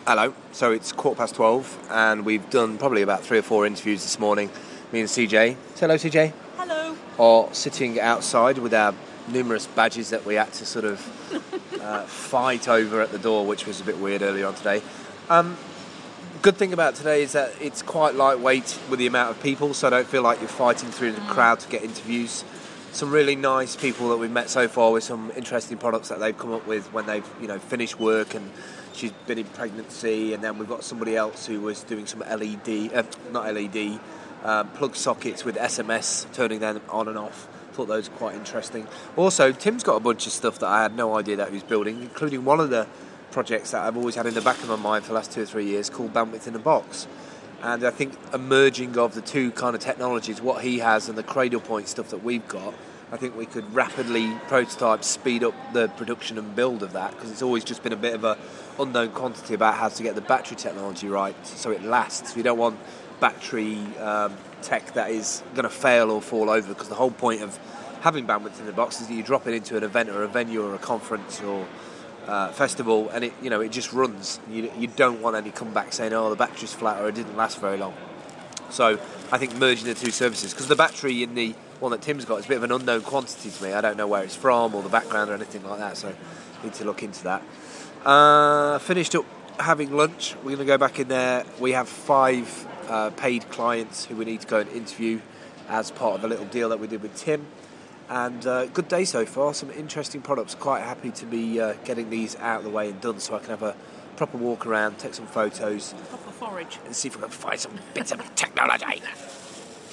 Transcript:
Hello. So it's 12:15 and we've done probably about 3 or 4 interviews this morning. Me and CJ. Say hello, CJ. Hello. Are sitting outside with our numerous badges that we had to sort of fight over at the door, which was a bit weird earlier on today. Good thing about today is that it's quite lightweight with the amount of people, so I don't feel like you're fighting through the crowd to get interviews. Some really nice people that we've met so far with some interesting products that they've come up with when they've finished work, and she's been in pregnancy, and then we've got somebody else who was doing some plug sockets with SMS, turning them on and off. Thought those were quite interesting. Also, Tim's got a bunch of stuff that I had no idea that he was building, including one of the projects that I've always had in the back of my mind for the last 2 or 3 years called Bandwidth in a Box. And I think a merging of the two kind of technologies, what he has and the Cradlepoint stuff that we've got, I think we could rapidly prototype, speed up the production and build of that, because it's always just been a bit of a unknown quantity about how to get the battery technology right so it lasts. We don't want battery tech that is going to fail or fall over, because the whole point of having Bandwidth in the Box is that you drop it into an event or a venue or a conference or festival, and it just runs. You don't want any comeback saying, oh, the battery's flat or it didn't last very long. So I think merging the two services, because the battery in the one that Tim's got is a bit of an unknown quantity to me. I don't know where it's from or the background or anything like that, so I need to look into that. Finished up having lunch. We're going to go back in there. We have 5 paid clients who we need to go and interview as part of a little deal that we did with Tim. And good day so far, some interesting products. Quite happy to be getting these out of the way and done, so I can have a proper walk around, take some photos. Proper forage. And see if we can find some bits of technology.